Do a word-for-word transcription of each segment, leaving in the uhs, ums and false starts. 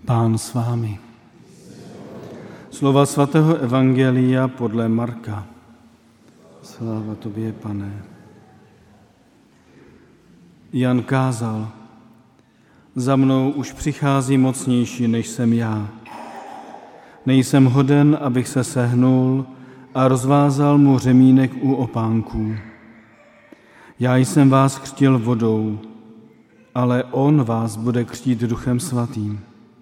Pán s vámi. Slova svatého evangelia podle Marka. Sláva tobě, Pane. Jan kázal: Za mnou už přichází mocnější, než jsem já. Nejsem hoden, abych se sehnul a rozvázal mu řemínek u opánků. Já jsem vás křtil vodou, ale on vás bude křtít Duchem svatým.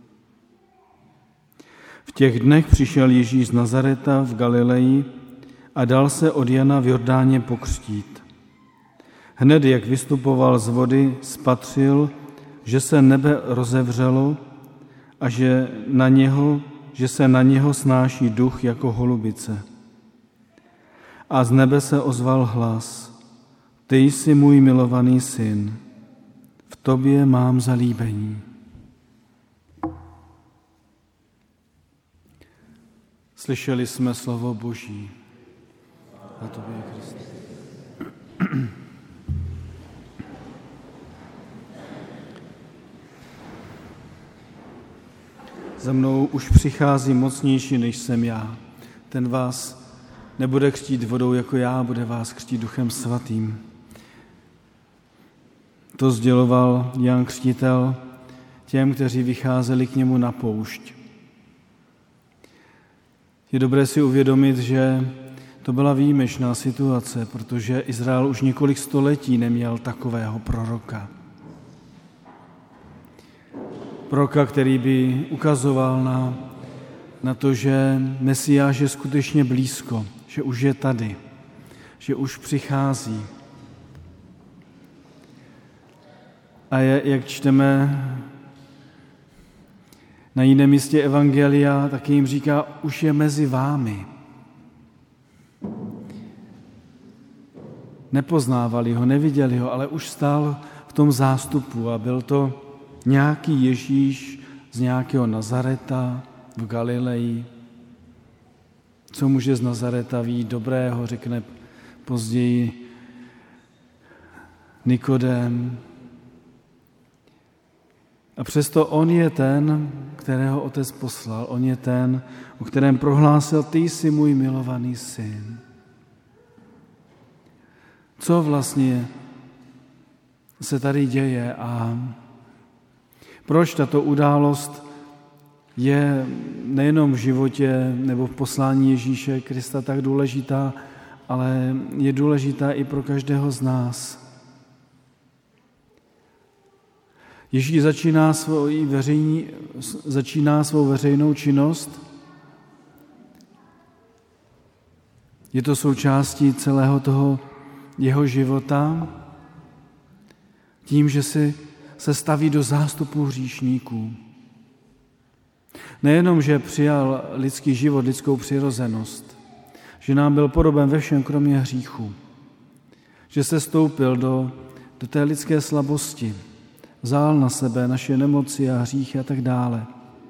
V těch dnech přišel Ježíš z Nazareta v Galileji a dal se od Jana v Jordáně pokřtít. Hned, jak vystupoval z vody, spatřil, že se nebe rozevřelo a že, na něho, že se na něho snáší duch jako holubice. A z nebe se ozval hlas: Ty jsi můj milovaný syn, v tobě mám zalíbení. Slyšeli jsme slovo Boží. A tobě, Kriste. Za mnou už přichází mocnější, než jsem já. Ten vás nebude křtít vodou jako já, bude vás křtít Duchem svatým. To sděloval Jan Křtitel těm, kteří vycházeli k němu na poušť. Je dobré si uvědomit, že to byla výjimečná situace, protože Izrael už několik století neměl takového proroka. Proroka, který by ukazoval na, na to, že Mesiáš je skutečně blízko, že už je tady, že už přichází. A je, jak čteme na jiném místě evangelia, taky jim říká, už je mezi vámi. Nepoznávali ho, neviděli ho, ale už stál v tom zástupu a byl to nějaký Ježíš z nějakého Nazareta v Galileji. Co může z Nazareta vyjít dobrého, řekne později Nikodém. A přesto on je ten, kterého otec poslal. On je ten, o kterém prohlásil: Ty jsi můj milovaný syn. Co vlastně se tady děje a proč tato událost je nejenom v životě nebo v poslání Ježíše Krista tak důležitá, ale je důležitá i pro každého z nás. Ježíš začíná svou, veřejní, začíná svou veřejnou činnost. Je to součástí celého toho jeho života tím, že si se staví do zástupu hříšníků. Nejenom, že přijal lidský život, lidskou přirozenost, že nám byl podoben ve všem, kromě hříchu, že se stoupil do, do té lidské slabosti, vzal na sebe naše nemoci a hříchy a tak dále.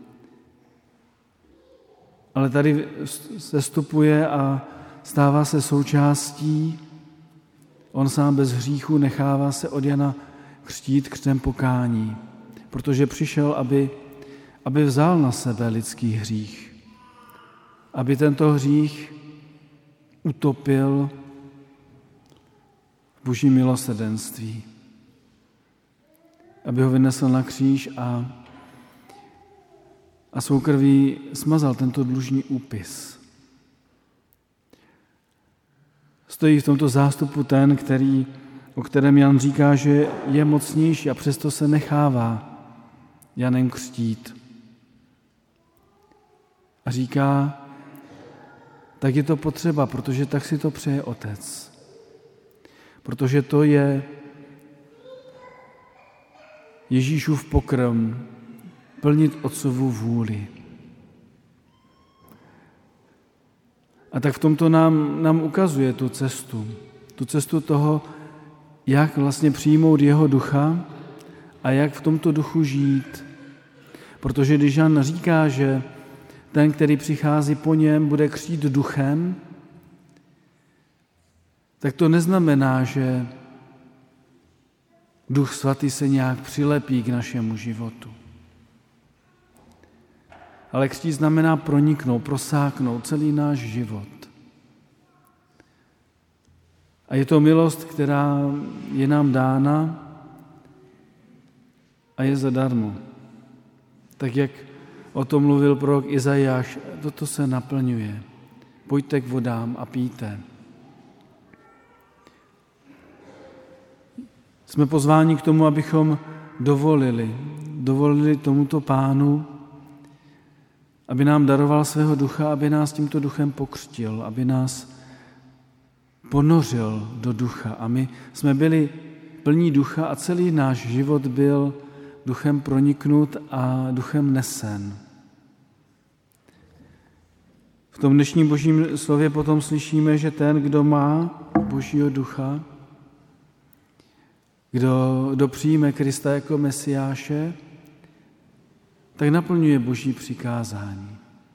Ale tady se vstupuje a stává se součástí. On sám bez hříchu nechává se od Jana křtít křtem pokání, protože přišel, aby, aby vzal na sebe lidský hřích, aby tento hřích utopil v Boží milosrdenství, aby ho vynesl na kříž a, a svou krví smazal tento dlužný úpis. Stojí v tomto zástupu ten, který, o kterém Jan říká, že je mocnější a přesto se nechává Janem křtít. A říká, tak je to potřeba, protože tak si to přeje otec. Protože to je Ježíšův pokrm, plnit otcovu vůli. A tak v tomto nám, nám ukazuje tu cestu. Tu cestu toho, jak vlastně přijmout jeho ducha a jak v tomto duchu žít. Protože když Jan říká, že ten, který přichází po něm, bude křtít duchem, tak to neznamená, že Duch Svatý se nějak přilepí k našemu životu. Ale křtít znamená proniknout, prosáknout celý náš život. A je to milost, která je nám dána a je zadarmo. Tak jak o tom mluvil prorok Izajáš, toto se naplňuje. Pojďte k vodám a pijte. Jsme pozváni k tomu, abychom dovolili, dovolili tomuto Pánu, aby nám daroval svého ducha, aby nás tímto duchem pokřtil, aby nás ponořil do ducha. A my jsme byli plní ducha a celý náš život byl duchem proniknut a duchem nesen. V tom dnešním božím slově potom slyšíme, že ten, kdo má božího ducha, kdo, kdo přijme Krista jako Mesiáše, tak naplňuje boží přikázání.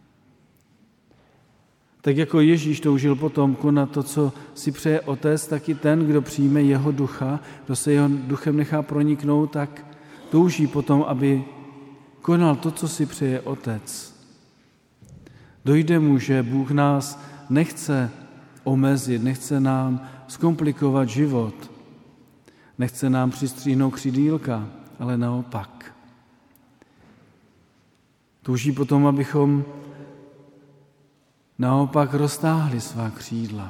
Tak jako Ježíš toužil potom konat to, co si přeje Otec, tak i ten, kdo přijme jeho ducha, kdo se jeho duchem nechá proniknout, tak touží potom, aby konal to, co si přeje Otec. Dojde mu, že Bůh nás nechce omezit, nechce nám zkomplikovat život, nechce nám přistříhnout křidýlka, ale naopak. Touží potom, abychom naopak roztáhli svá křídla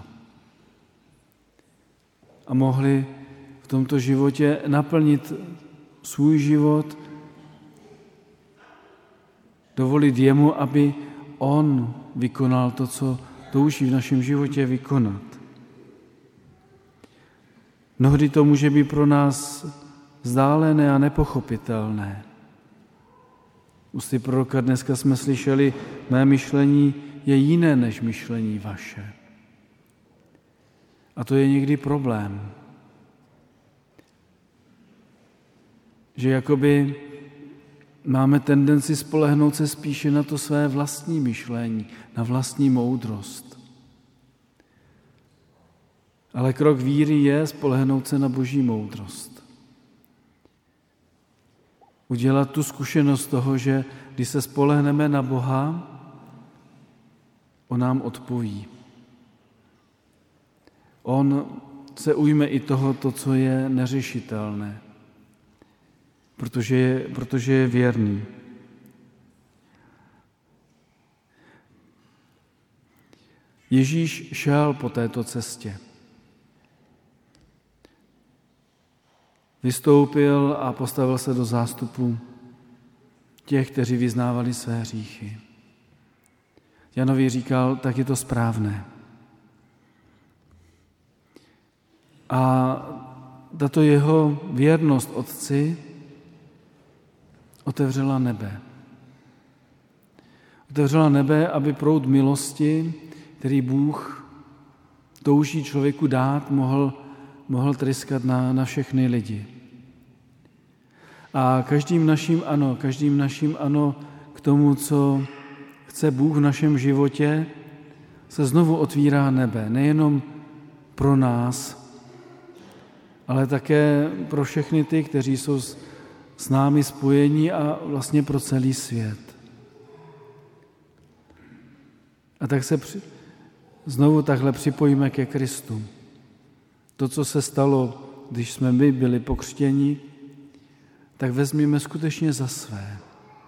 a mohli v tomto životě naplnit svůj život, dovolit jemu, aby on vykonal to, co touží v našem životě vykonat. Mnohdy to může být pro nás vzdálené a nepochopitelné. Ústy proroka dneska jsme slyšeli, mé myšlení je jiné než myšlení vaše. A to je někdy problém. Že jakoby máme tendenci spolehnout se spíše na to své vlastní myšlení, na vlastní moudrost. Ale krok víry je spolehnout se na boží moudrost. Udělat tu zkušenost toho, že když se spolehneme na Boha, on nám odpoví. On se ujme i tohoto, co je neřešitelné, protože je, protože je věrný. Ježíš šel po této cestě. Vystoupil a postavil se do zástupu těch, kteří vyznávali své hříchy. Janovi říkal, tak je to správné. A tato jeho věrnost Otci otevřela nebe. Otevřela nebe, aby proud milosti, který Bůh touží člověku dát, mohl, mohl tryskat na, na všechny lidi. A každým naším ano, každým naším ano k tomu, co chce Bůh v našem životě, se znovu otvírá nebe. Nejenom pro nás, ale také pro všechny ty, kteří jsou s, s námi spojení a vlastně pro celý svět. A tak se při, znovu takhle připojíme ke Kristu. To, co se stalo, když jsme my byli pokřtěni, tak vezměme skutečně za své.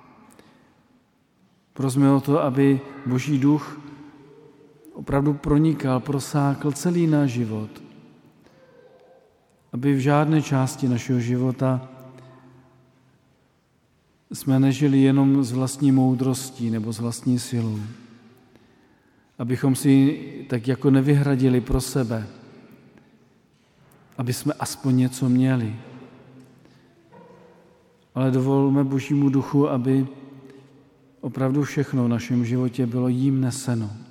Prosme o to, aby Boží duch opravdu pronikal, prosákl celý náš život. Aby v žádné části našeho života jsme nežili jenom z vlastní moudrostí nebo z vlastní silou. Abychom si tak jako nevyhradili pro sebe, aby jsme aspoň něco měli. Ale dovolme Božímu duchu, aby opravdu všechno v našem životě bylo jím neseno.